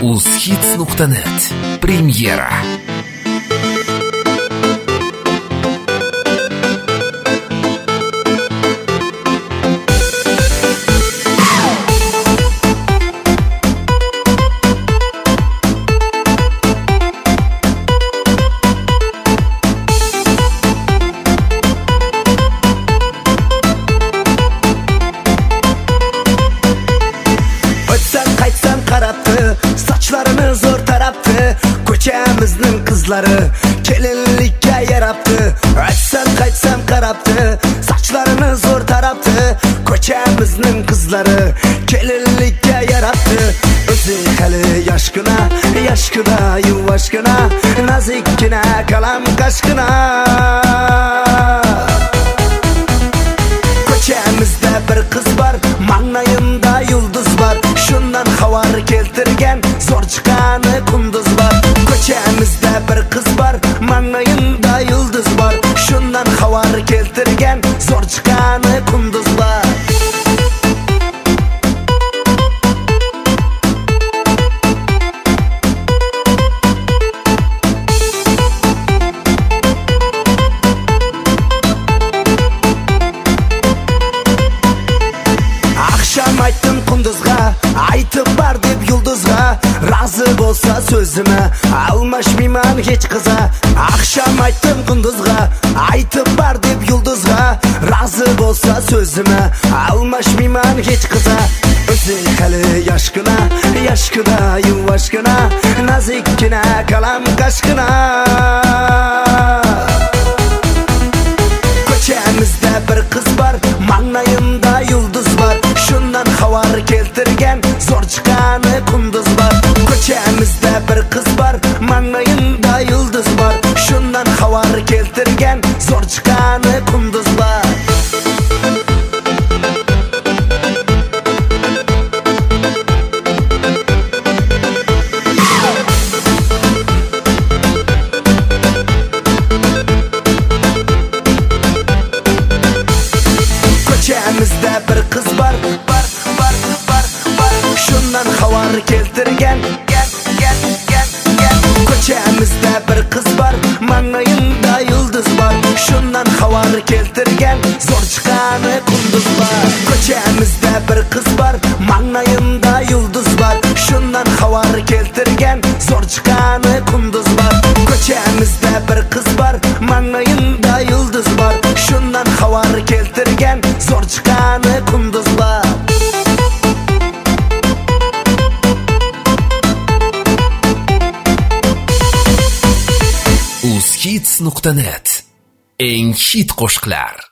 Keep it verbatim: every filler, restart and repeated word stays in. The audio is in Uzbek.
uzhits nuqta net Premyera. Saçlarını zor taraptı, ko'chamizning qizlari kelinlikka yarapti. Aytsam qaytsam qarapti, saçlarını zor taraptı, ko'chamizning qizlari kelinlikka yarapti. O'zi hali yoshgina, yoshgina, yuvashgina, nazikkina, kalam qashgina. Ko'chamizda bir qiz bor, manglayimda yulduz bor. Shundan xabar keltirgan zo'r chiqqani kunduz bor. Ko'chamizda bir qiz bor, manglayimda yulduz bor. Shundan xabar keltirgan zo'r chiqqani kunduz bor. Aytdim kunduzga, aytib bar deb yulduzga, razı bo'lsa so'zimni almashmayman hech qiza. Akşam aytdim kunduzga, aytib bar deb yulduzga, razı bo'lsa so'zimni almashmayman hech qiza. O'zi hali yoshgina, yoshgina, yuvashgina, nazikkina, kalam qashgina. Ko'chamizda bir qiz bor, manglayimda yulduz bor. Shundan xabar keltirgan zo'r chiqqani kunduz bor. Ko'chamizda bir qiz bor, manglayimda yulduz bor. Shundan xabar keltirgan zo'r chiqqani kunduz bor. Ko'chamizda bir qiz bor, bor, bor, bor, bor. Shundan xabar keltirgan, gel, gel, gel, gel. Ko'chamizda bir qiz bor, manglayimda yulduz bor. Shundan xabar keltirgan zo'r chiqqani kunduz bor. Ko'chamizda bir qiz bor, manglayimda yulduz bor. Shundan xabar keltirgan zo'r chiqqani kunduz bor. Ko'chamizda bir qiz bor, manglayimda yulduz bor. Shundan xabar keltirgan zo'r chiqqani kunduz bor. uzhits nuqta net eng hit qo'shiqlar.